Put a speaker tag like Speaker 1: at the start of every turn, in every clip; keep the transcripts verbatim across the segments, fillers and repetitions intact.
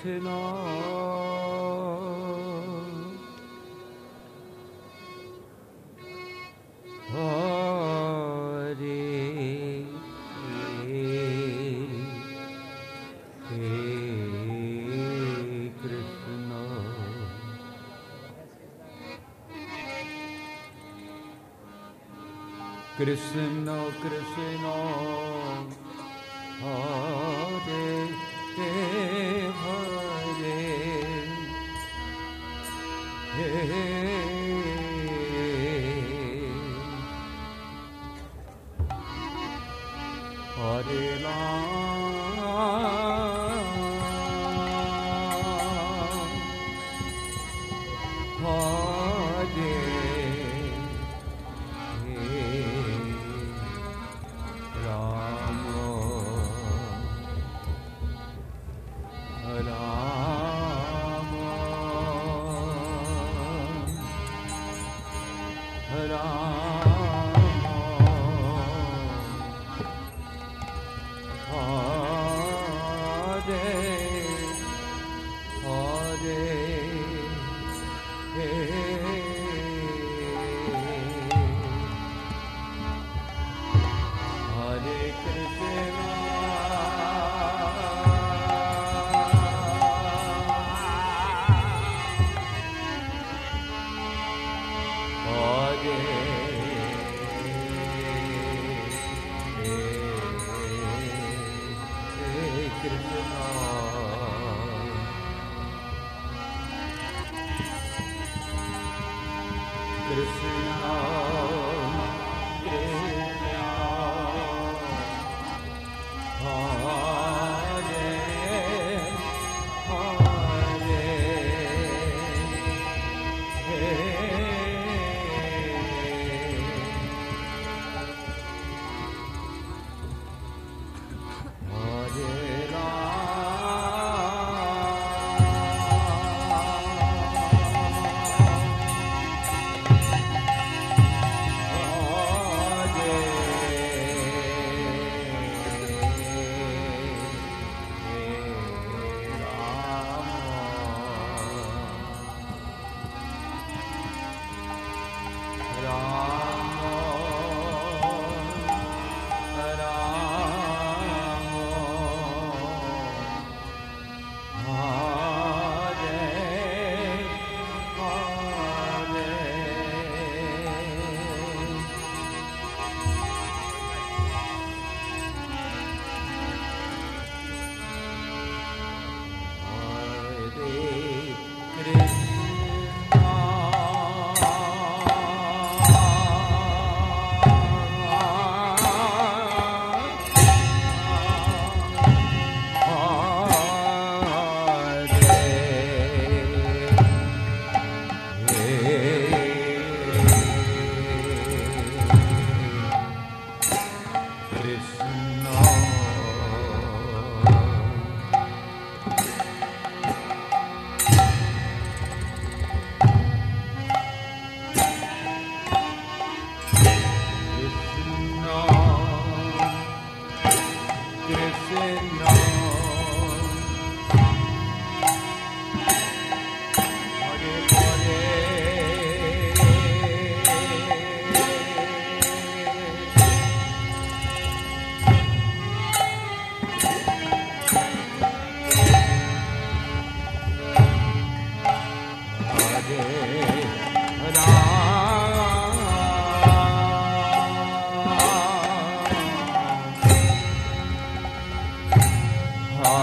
Speaker 1: Krishna Krishna Krishna Hare Hare Hare Hare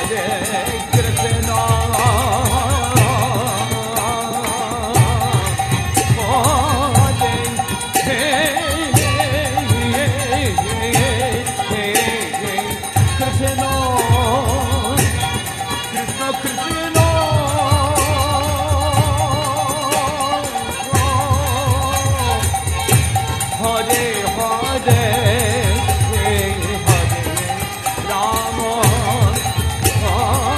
Speaker 1: Hare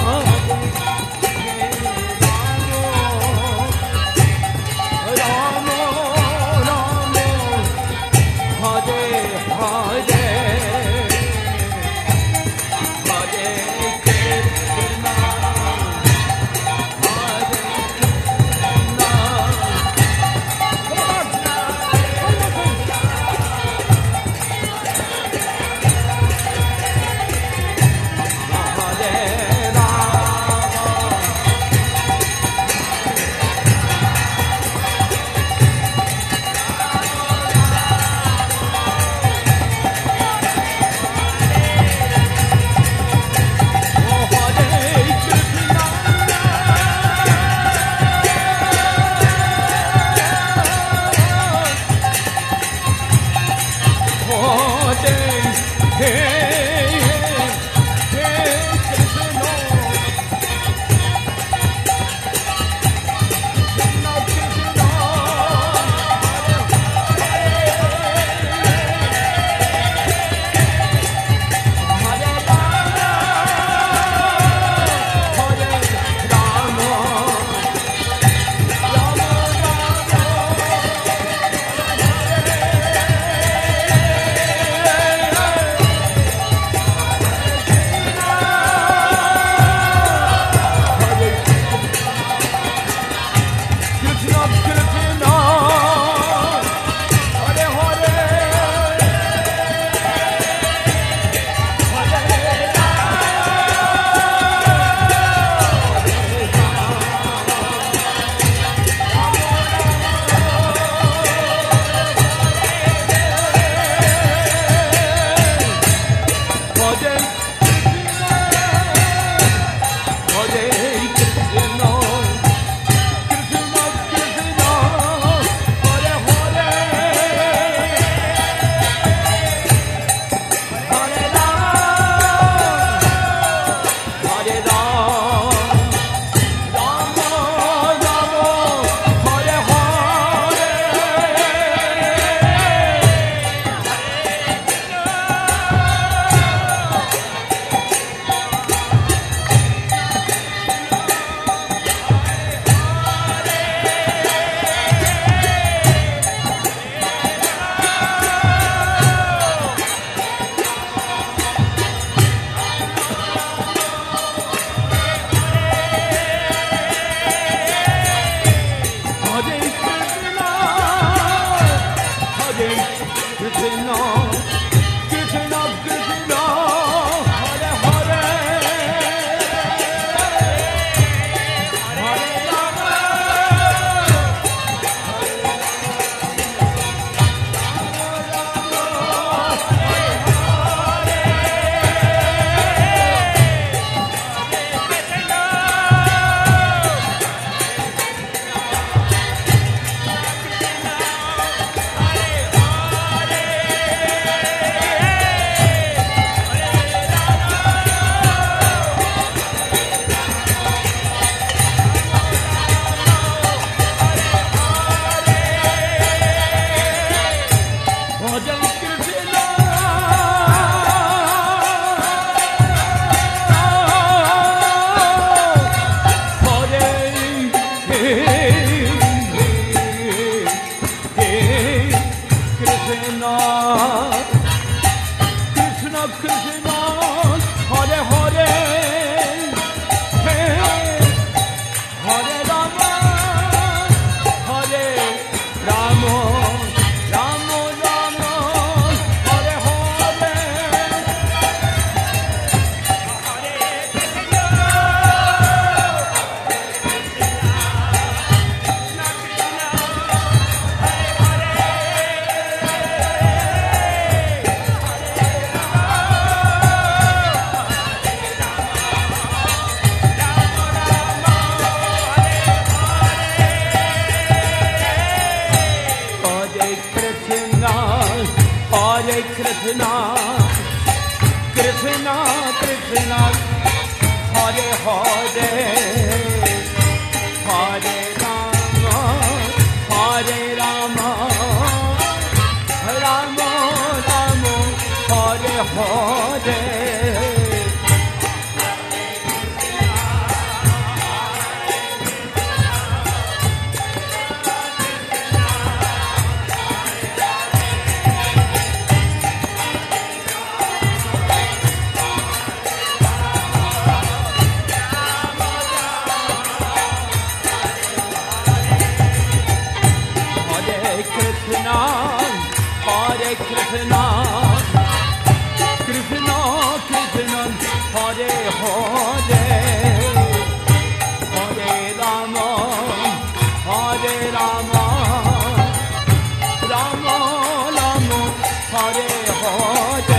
Speaker 1: Krishna, Krishna Krishna, Hare Hare, Hare Rama, Hare Rama, Rama Rama, Hare Hare. Hare Krishna, Krishna Krishna, Hare Hare, Hare Rama, Hare Rama, Rama Rama, Hare Hare.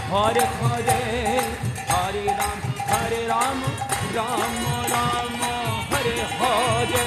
Speaker 1: Hare Hare, Hare Ram, Hare Ram, Ram Ram, Hare Hare.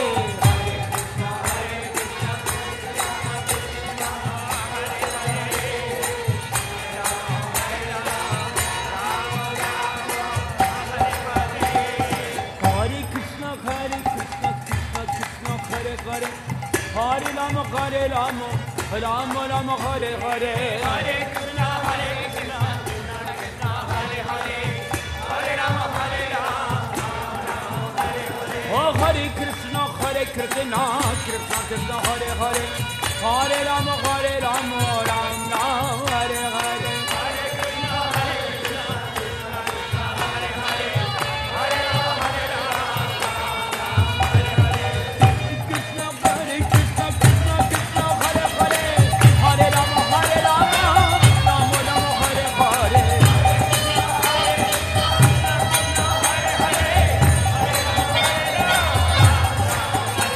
Speaker 1: Hare Rama, Hare Rama, Rama Rama, Hare Hare. Hare Krishna, Hare Krishna, Krishna Krishna, Hare Hare. Hare Rama, Hare Rama, Rama Hare Hare. Oh Hare Krishna, Hare Krishna, Krishna Krishna, Hare Hare. Hare Rama, Hare Rama, Rama Rama, Hare Hare. Hare Krishna, Hare Krishna, Krishna Krishna, Hare Hare. Hare Rama, Hare Rama, Rama Hare Hare. Krishna, Hare Krishna, Krishna Krishna, Hare Hare. Hare Rama, Hare Rama, Rama Rama, Hare Hare.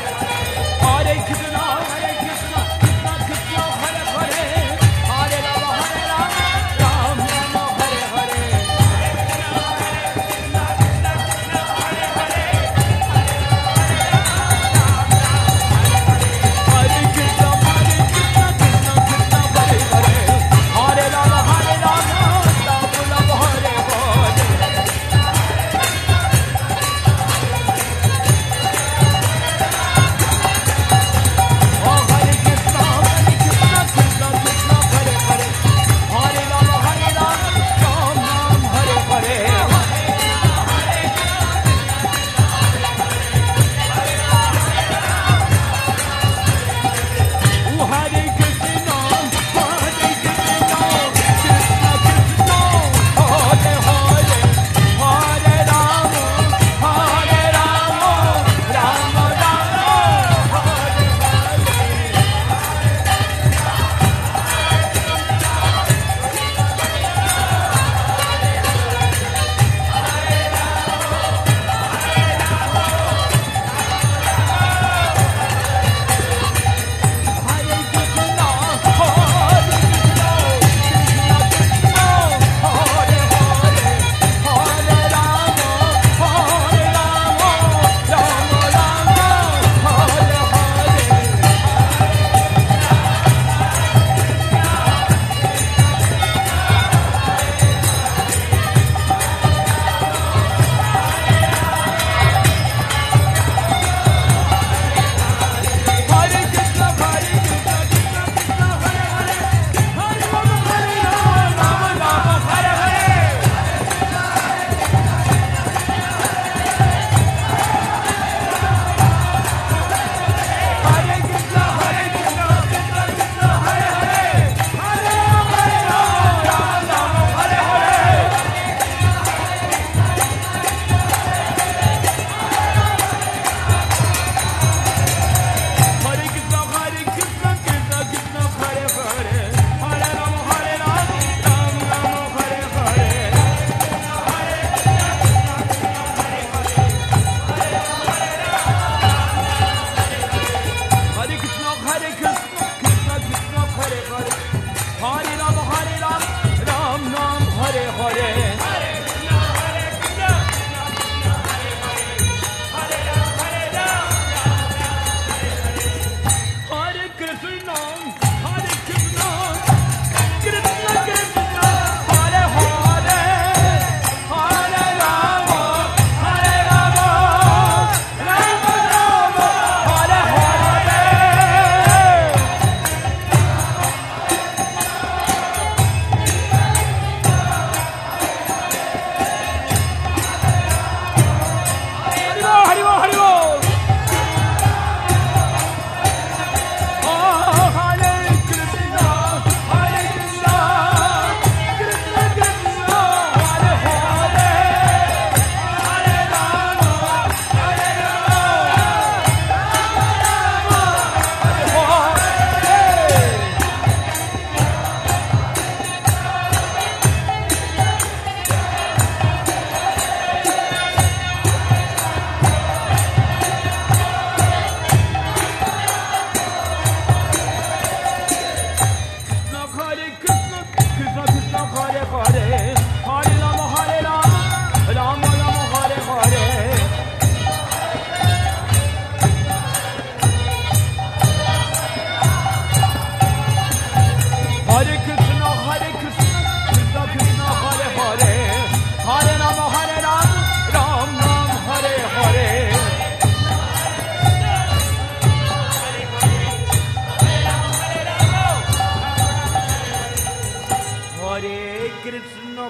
Speaker 1: Hare Krishna, Hare Krishna, Krishna Krishna, Hare Hare. Hare Rama,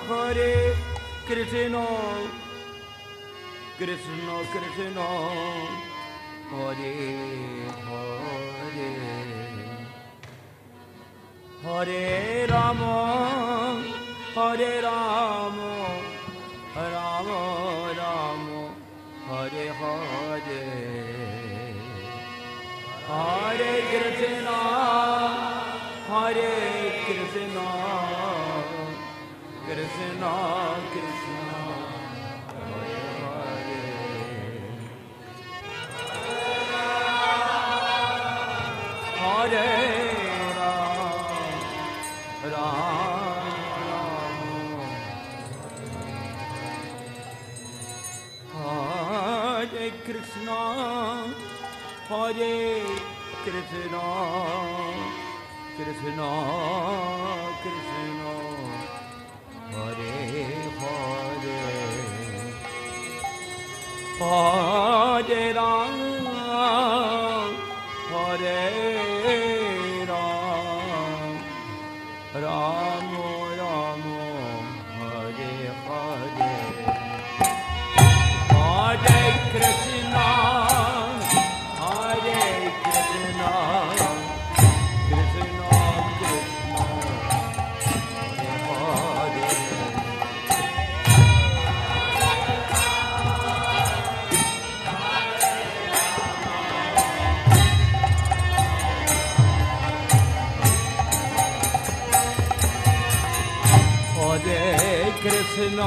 Speaker 1: Hare Krishna Krishna Krishna Hare Hare Hare Rama Hare Rama Rama Rama Hare Hare Hare Krishna Hare Krishna Krishna Krishna Hare Hare Hare Ram Ram Hare Krishna Hare Krishna Krishna Krishna Hare Hare Hare Ram Hare Ram Ram Ram Hare Hare Hare Krishna Hare Krishna Krishna Krishna Hare Hare Krishna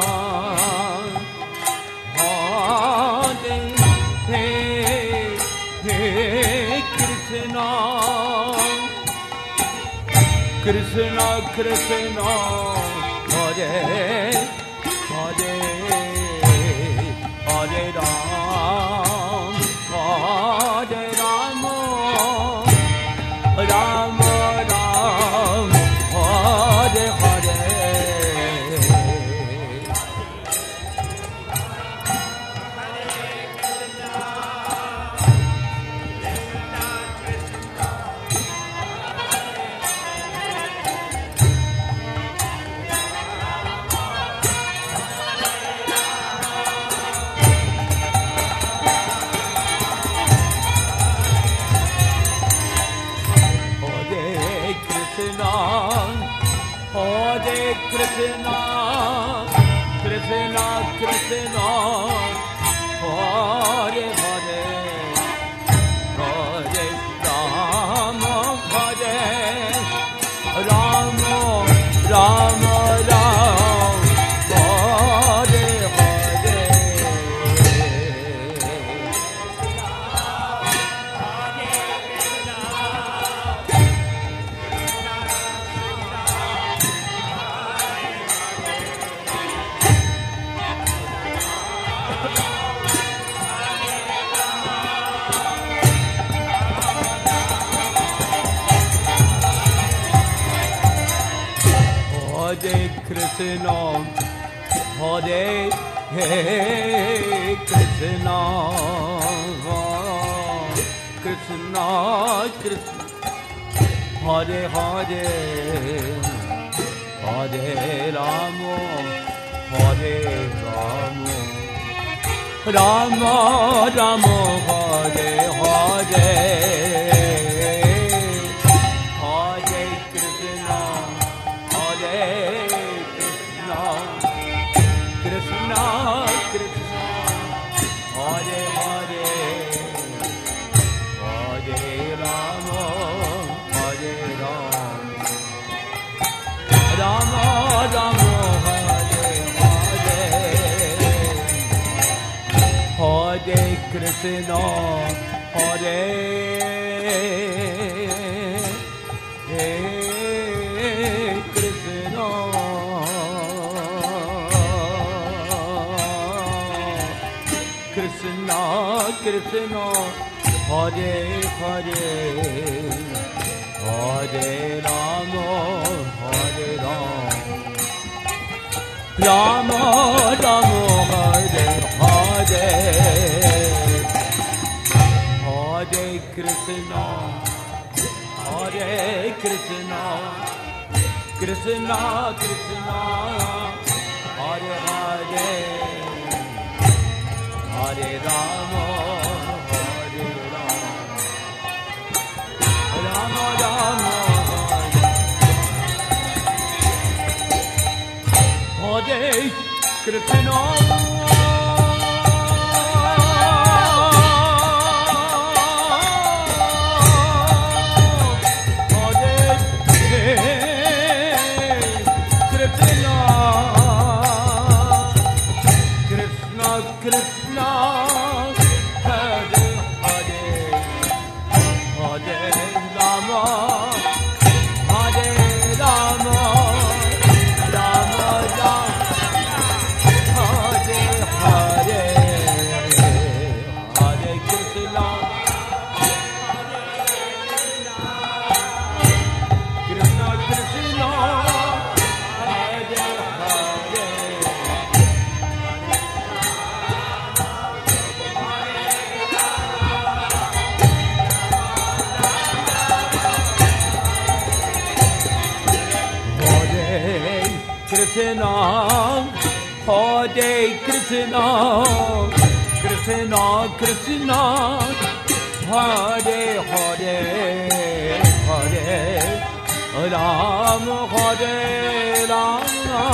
Speaker 1: Hare Krishna Krishna Krishna Hare Hare Hare Ram Hare Rama Rama Ram Hare Hare Hare Krishna, Krishna Krishna, Hare Hare, Hare Rama, Hare Rama, Rama Ram, Hare Hare. Hare Krishna, Hare Krishna, Krishna Krishna, Hare Hare, Hare Rama, Hare Rama, Rama Rama, Hare Hare. Krishna Krishna Hare Hare Hare Rama Hare Rama Rama Rama Hare Hare Hare Krishna Hare Krishna Krishna Krishna Hare Hare Hare Rama Hare Rama Rama Rama Hare Hare Hare Krishna Hare Krishna Krishna Krishna Hare Krishna Krishna Krishna Hare Hare Hare Ram Hare Ram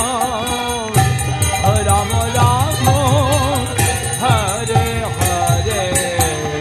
Speaker 1: Ram Ram Hare Hare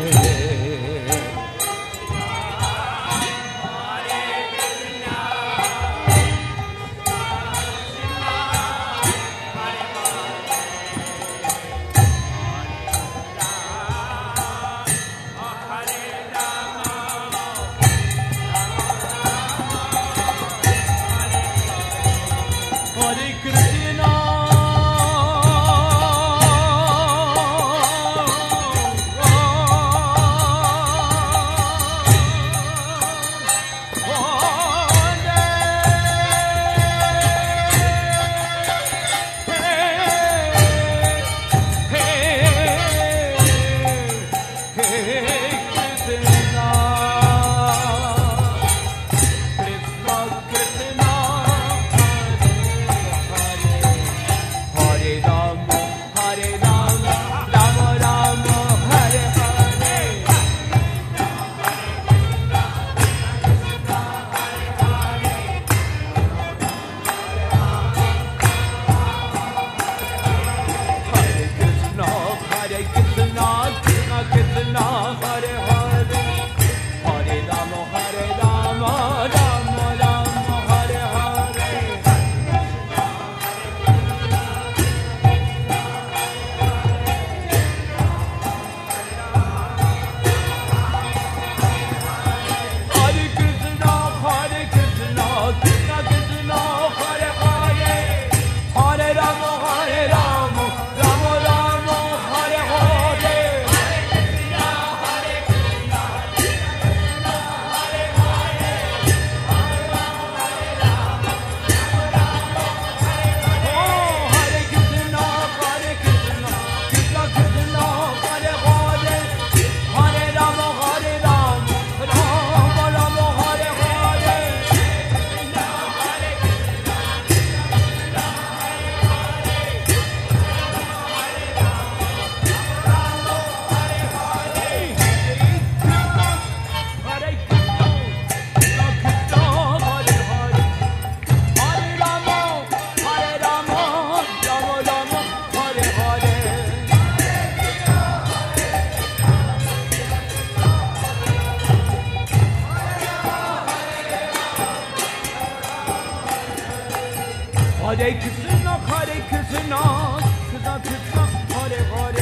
Speaker 1: Hare Krishna, Hare Krishna, Krishna Krishna, Hare Hare,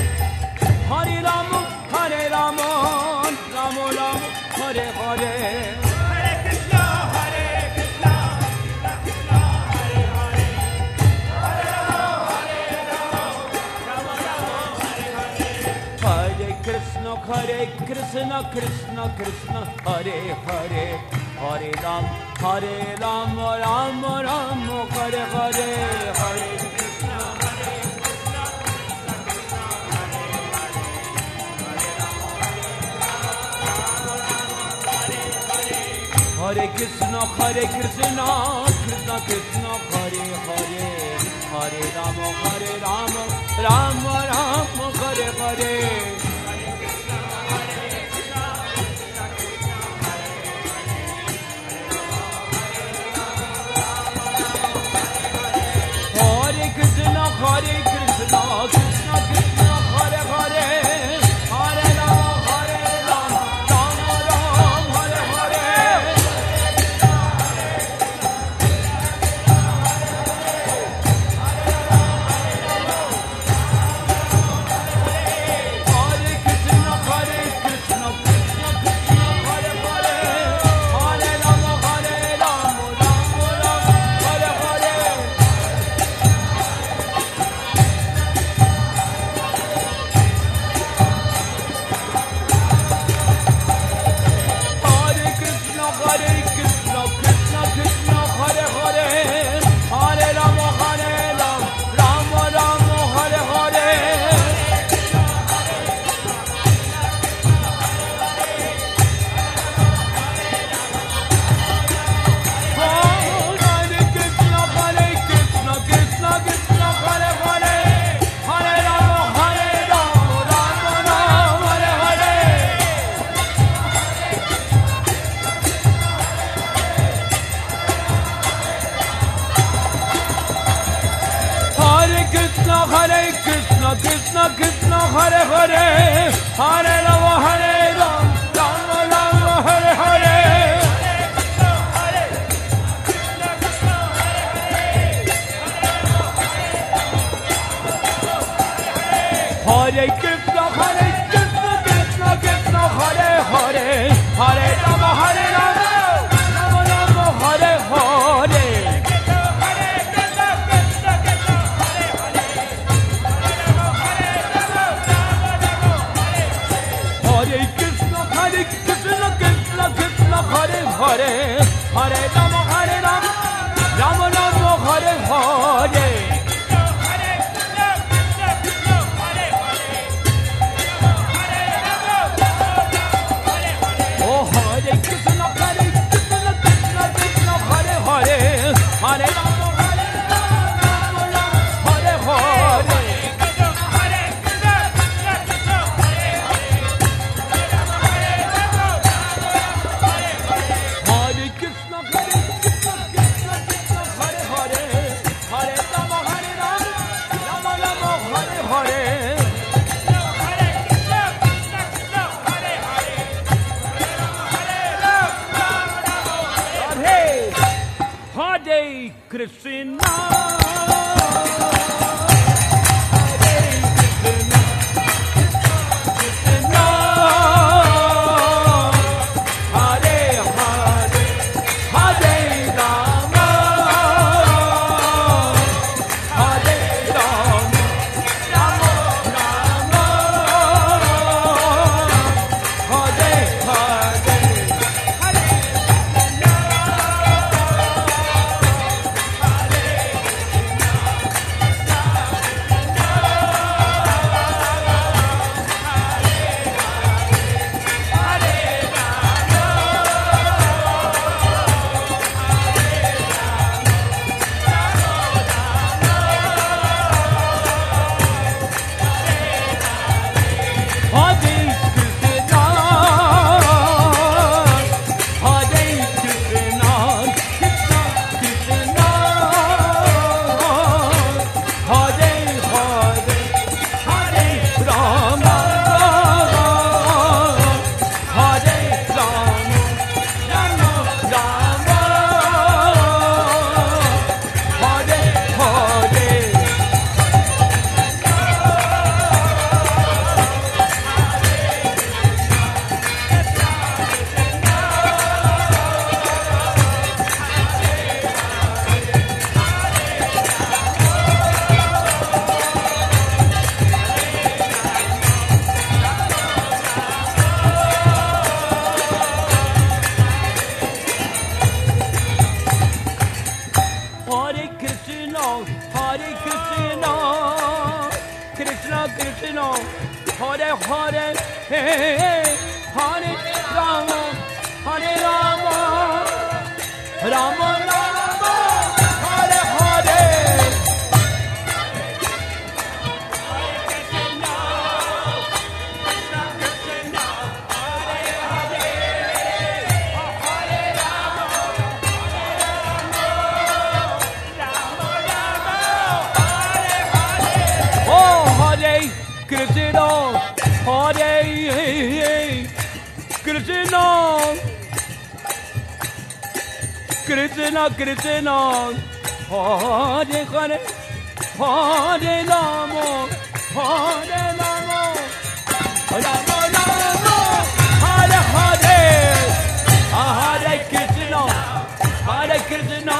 Speaker 1: Hare Rama, Hare Rama, Rama Rama, Hare Hare. Hare Krishna, Hare Krishna, Krishna Krishna, Hare Hare, Hare Rama, Hare Rama, Rama Rama, Hare Hare. Hare Krishna, Hare Krishna, Krishna Krishna, Hare Hare, Hare Ram, Hare Ram, Ram Ram, Hare Hare, Hare Krishna, Hare Krishna, Krishna Krishna, Hare Krishna, Krishna Krishna, Hare Hare, Hare Ram, Hare Ram, Ram Ram, Hare Hare. Hare Krishna. Hare Krishna, Krishna Krishna, Hare Hare, Hare Rama, Hare Rama, Rama Rama, Hare Hare. Hare Krishna, Hare Krishna, Krishna Krishna, Hare Hare, Hare Rama, Hare Rama, Rama Rama, Hare Hare. Hare Krishna, Hare Krishna, Krishna Krishna, Hare Hare, Hare Rama, Hare Rama, Rama Rama, Hare Hare. Hare Krishna, Hare Krishna, Krishna Krishna, Hare Hare, Hare Rama, Hare Rama, Rama Rama, Hare Hare. Hare Krishna, Hare Krishna, Krishna Krishna, Hare Hare, Hare Rama, Hare Rama, Rama Rama, Hare Hare. Hare Krishna, Hare Krishna, Krishna Krishna, Hare Hare, Hare Rama, Hare Rama, Rama Rama, Hare Hare. Hare Krishna, Hare Krishna, Krishna Krishna, Hare Hare, Hare Rama, Hare Rama, Rama Rama, Hare Hare. Oh, Hare Krishna, Hare Krishna, Krishna Krishna, Hare Hare, Hare Rama, Hare Rama, Rama Rama, Hare Hare. Hare Krishna, Hare Krishna, Krishna Krishna, Hare Hare, Hare Rama, Hare Rama, Rama Rama, Hare Hare. Hare Krishna, Hare Krishna, Krishna, Hare Hare, Hare Rama, Hare Rama, Rama Rama, Hare Hare. Krishna, Hare Hare, Hare Rama, Hare Rama, Rama Rama, Hare Hare. Hare Krishna, Hare Krishna, Krishna Krishna, Hare Hare, Hare Rama, Hare Rama, Rama Rama, Hare Hare, Hare Krishna, Hare Krishna.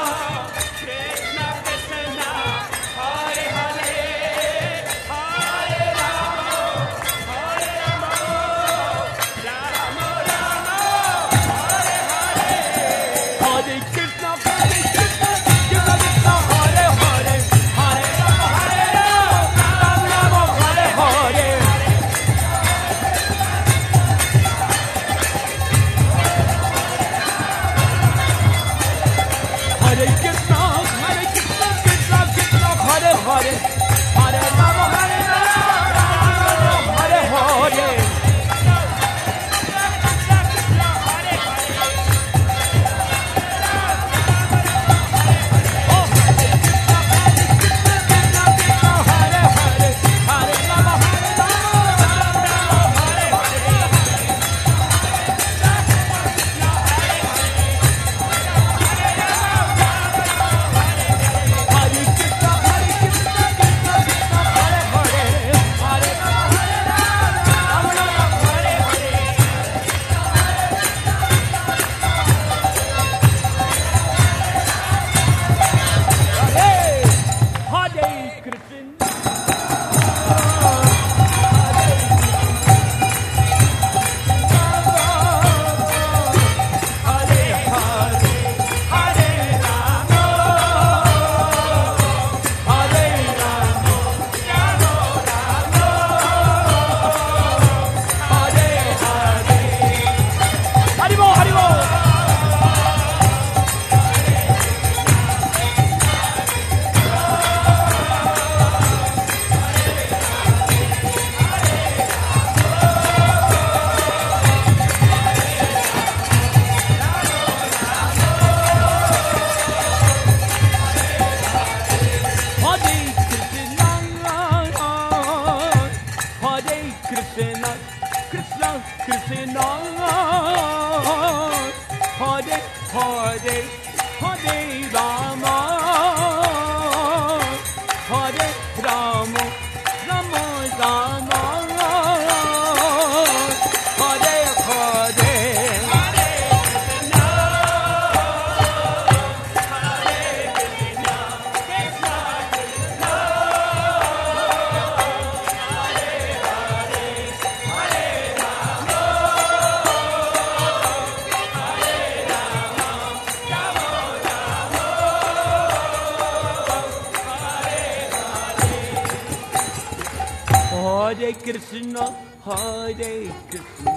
Speaker 2: Hare Krishna, Hare Krishna,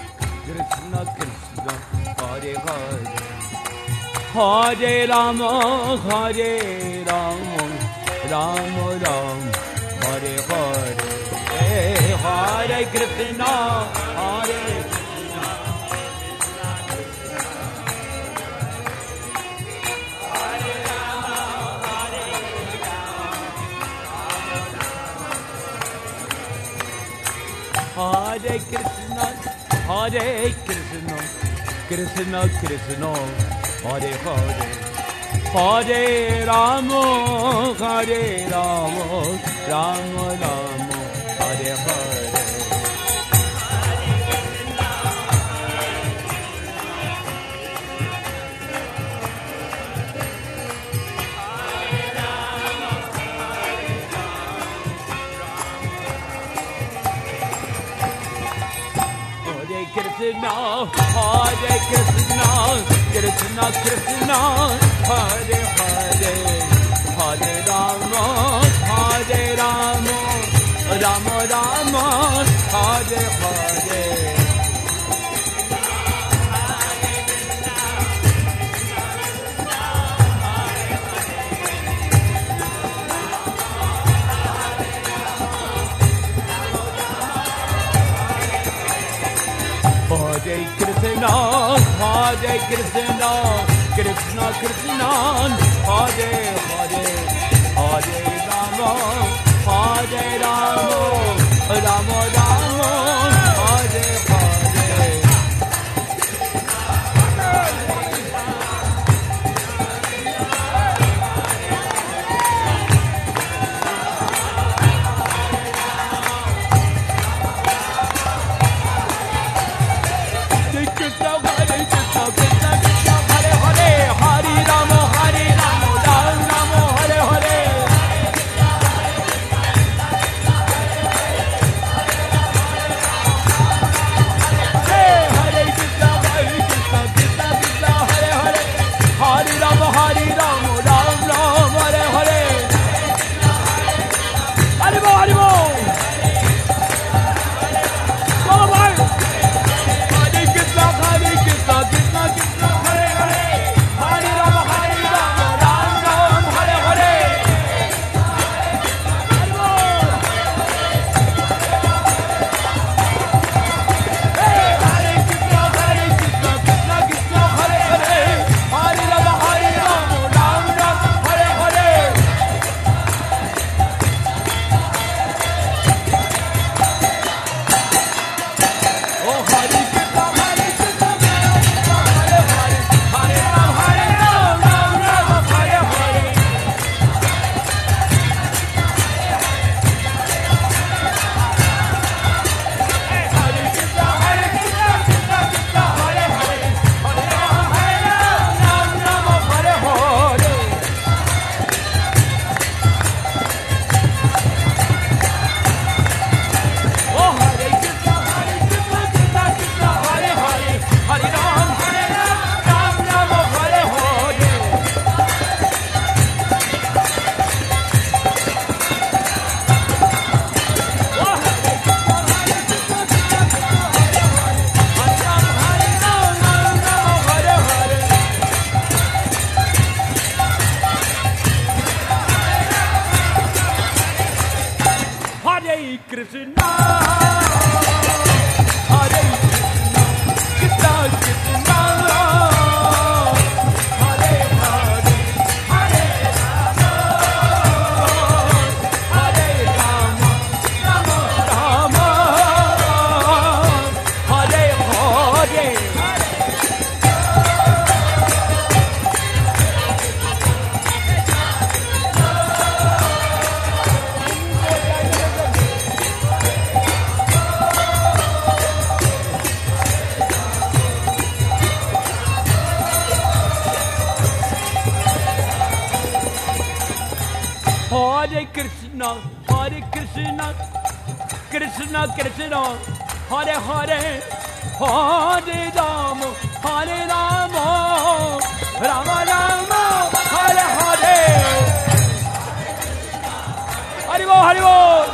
Speaker 2: Krishna Krishna, Hare Hare, Hare Rama, Hare Rama, Rama Rama, Hare Hare, Hare Krishna, Hare Hare Krishna, Hare Krishna, Krishna Krishna, Hare Hare, Hare Rama, Hare Rama, Rama Rama, Hare Hare. Krishna, Hare Krishna, Krishna Krishna, Hare Hare, Hare Rama, Hare Rama, Rama Rama, Hare Hare. Hare Krishna, Hare Krishna, Krishna Krishna, Hare Hare, Hare Rama, Hare Rama, Krishna, Hare Krishna, Krishna Krishna, Hare Hare, Hare Rama, Hare Rama, Rama Rama, Hare Hare. Hare Krishna, Hare Krishna, Krishna Krishna, Hare Hare, Hare Rama, Hare Rama, Rama Rama, Hare Hare. Hari Bol, Hari Bol.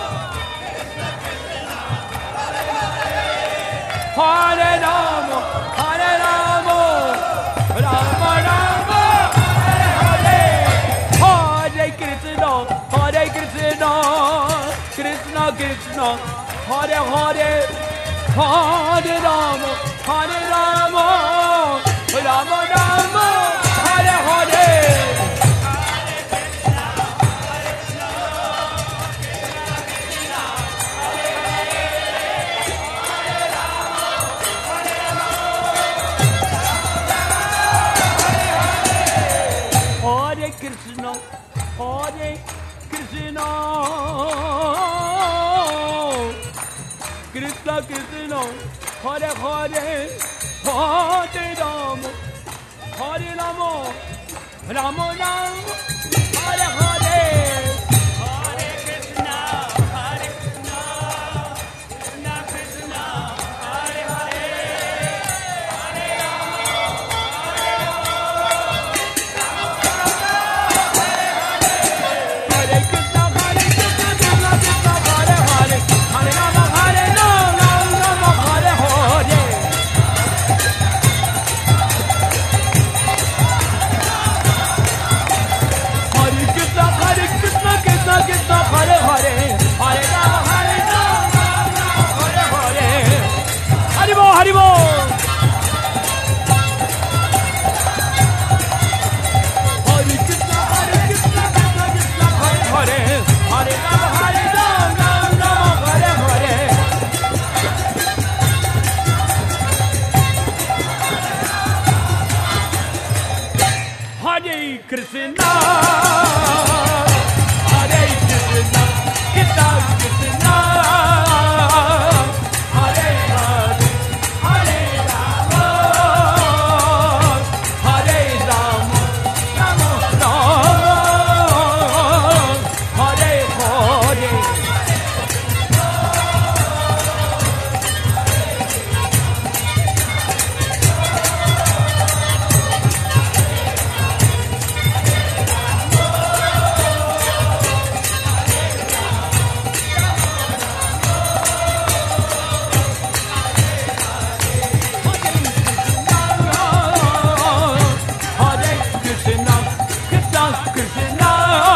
Speaker 2: Hare Rama, Hare Rama, Rama Rama, Hare Hare. Hare Krishna, Hare Krishna, Krishna Krishna, Hare Hare, Hare Rama, Hare Rama, Rama Rama, Hare Hare. Hare Krishna, Hare Krishna, Krishna Krishna, Hare Hare, Hare Rama, Hare Rama, Rama Rama, Hare Hare. Hare Krishna, Hare Krishna, Krishna Krishna, Hare Hare, Hare Rama, Hare Rama, Hare Krishna, Hare Krishna, Krishna Krishna, Hare Hare, Hare Rama, Hare Rama, Rama Rama, Hare Hare. Hare Krishna, Hare Krishna, Krishna Krishna, Hare Hare, Hare Rama, Hare Rama, Rama Rama, Hare Hare. Hari Bol, Hari Bol. Hare Krishna, Hare Krishna, Krishna Krishna, Hare Hare, Hare Rama, Hare Rama, Rama Rama, Hare Hare. Hare Krishna, Hare Krishna, Krishna Krishna, Hare Hare, Hare Rama, Hare Rama, Rama Rama, Hare Hare. Hare Krishna, Krishna Krishna,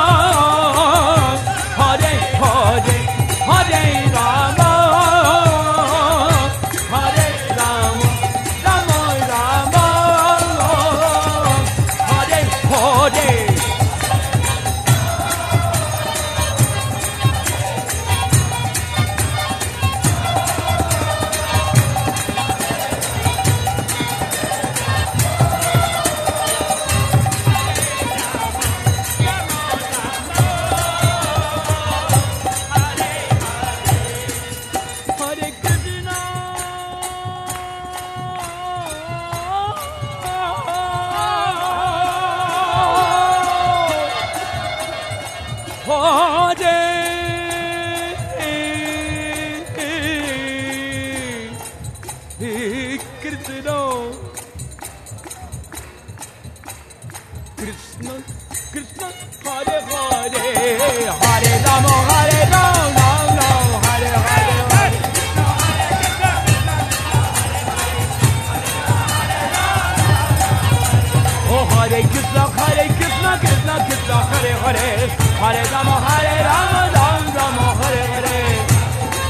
Speaker 2: Hare Hare, Hare Rama, Hare Rama, Rama Rama, Hare Hare. Hare Krishna, Hare Krishna, Krishna Krishna, Hare Hare, Hare Rama, Hare Rama, Rama Rama, Hare Hare. Oh, Hare Krishna, Hare Krishna, Krishna Krishna, Hare Hare, Hare Rama, Hare Rama, Rama Rama, Hare Hare.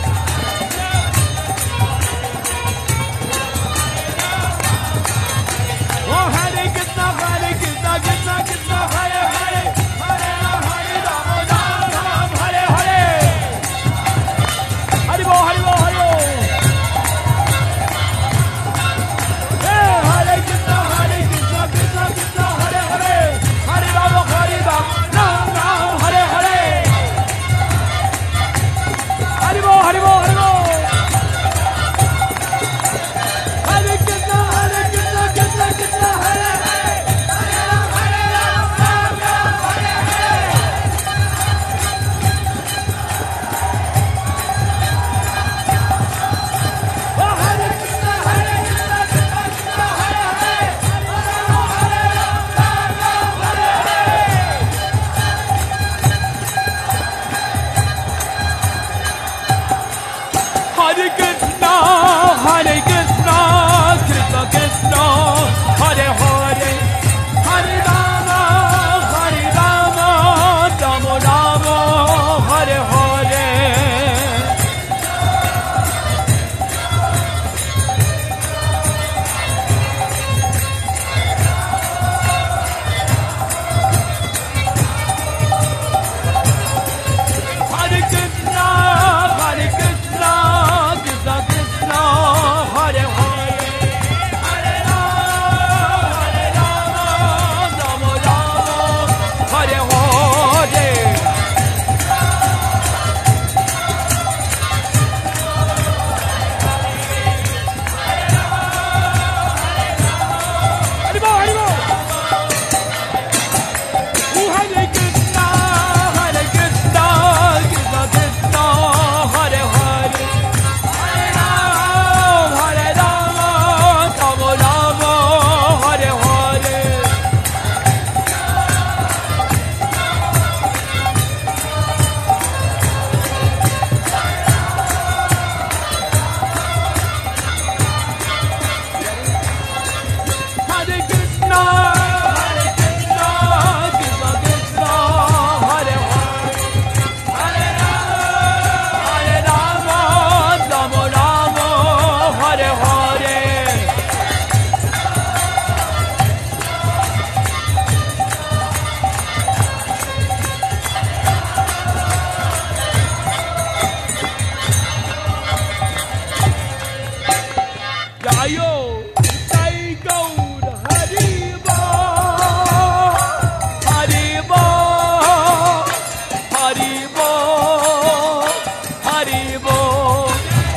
Speaker 2: Bol, Hari Bol.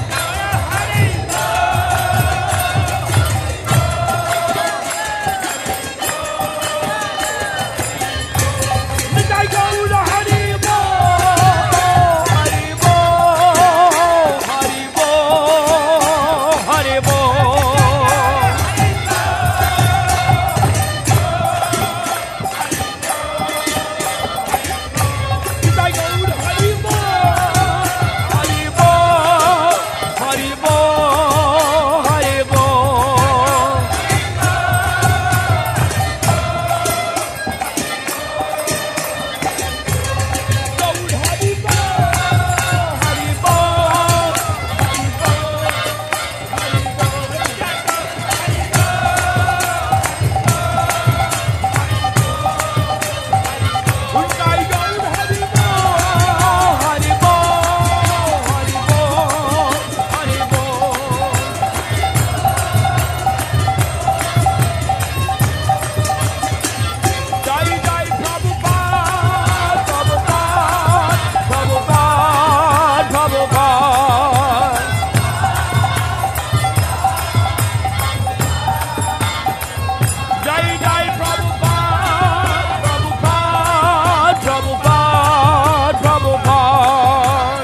Speaker 2: Nitai Gaur Hari Bol, Hari Bol, Hari Bol, Hari Bol. Nitai Gaur Hari Bol, Hari Bol, Hari Bol, Hari Bol. Gaur Hari Bol, Hari Bol, Hari Bol, Hari Bol. Nitai Gaur Hari Bol, Hari Bol, Hari Bol, Hari Bol. Jai Jai Prabhupada, Prabhupada, Prabhupada, Prabhupada. Jai Jai Prabhupada, Prabhupada, Prabhupada, Prabhupada.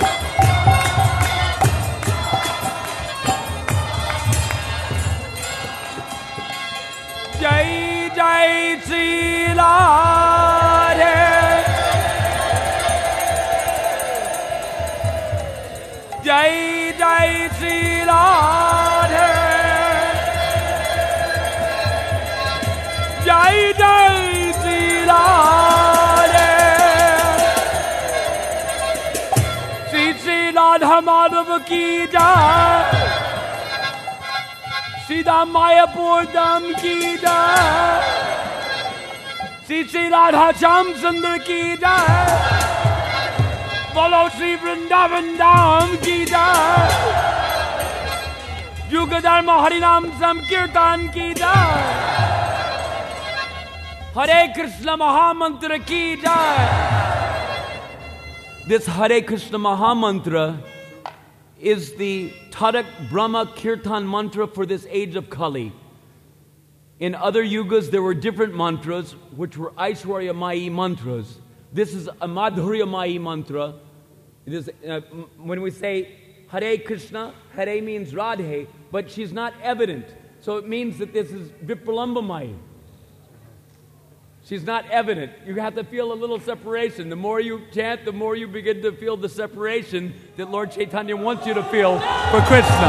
Speaker 2: Jai Jai Sri Radhe. Jai Jai Sri Radhe. Jai Jai Sri Radhe. Sri Sri Radha Madhava ki jai. Sita Mayapur Dham ki jai. Sri Sri Radha Shyam Sundar ki jai. Bolo Sri Vrindavan Dham ki jai. Yuga Dharma Harinam Sankirtan ki jai. Hare Krishna Mahamantra ki jai. This Hare Krishna Mahamantra is the Tarak Brahma Kirtan mantra for this age of Kali. In other yugas, there were different mantras, which were Aishwarya Mayi mantras. This is a Madhurya Mayi mantra. It is, uh, when we say Hare Krishna, Hare means Radhe, but she's not evident. So it means that this is Vipralamba Mayi. She's not evident. You have to feel a little separation. The more you chant, the more you begin to feel the separation that Lord Chaitanya wants you to feel for Krishna.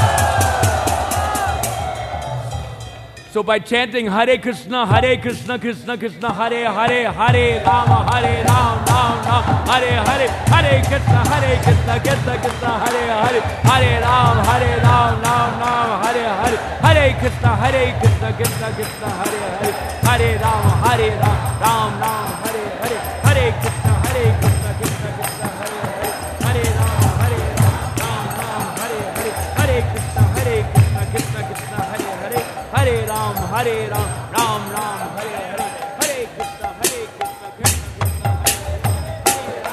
Speaker 2: So by chanting Hare Krishna, Hare Krishna, Krishna Krishna, Hare Hare, Hare Rama, Hare Ram, Ram Ram, Hare Hare, Hare Krishna, Hare Krishna, Krishna Krishna, Hare Hare, Hare Ram, Hare Ram, Ram Ram, Hare Hare, Hare Krishna, Hare Krishna, Krishna Krishna, Hare Hare, Hare Ram, Hare Ram, Ram Ram, Hare Hare, Hare Krishna, Hare Krishna, Krishna Krishna, Hare Hare, Hare Ram, Hare Ram, Ram Ram, Hare Hare, Hare Krishna, Hare Krishna, Krishna Krishna, Hare Hare, Hare Ram, Hare Ram, Ram Ram, Hare Hare, Hare Krishna, Hare Krishna, Krishna Krishna, Hare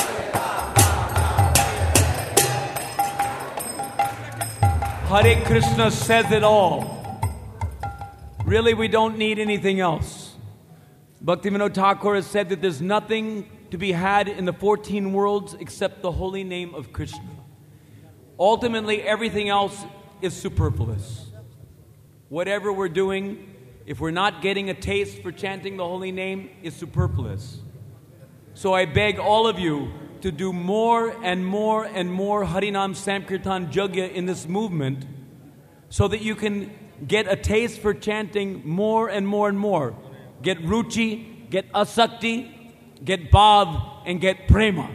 Speaker 2: Hare, Hare Krishna says it all. Really, we don't need anything else. Bhaktivinoda Thakur has said that there's nothing to be had in the fourteen worlds except the holy name of Krishna. Ultimately, everything else is superfluous. Whatever we're doing, if we're not getting a taste for chanting the holy name, is superfluous. So I beg all of you to do more and more and more Harinam Sankirtan Yajna in this movement so that you can get a taste for chanting more and more and more. Get ruchi, get asakti, get bhav, and get prema.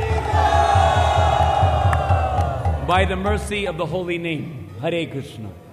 Speaker 2: By the mercy of the holy name. Hare Krishna.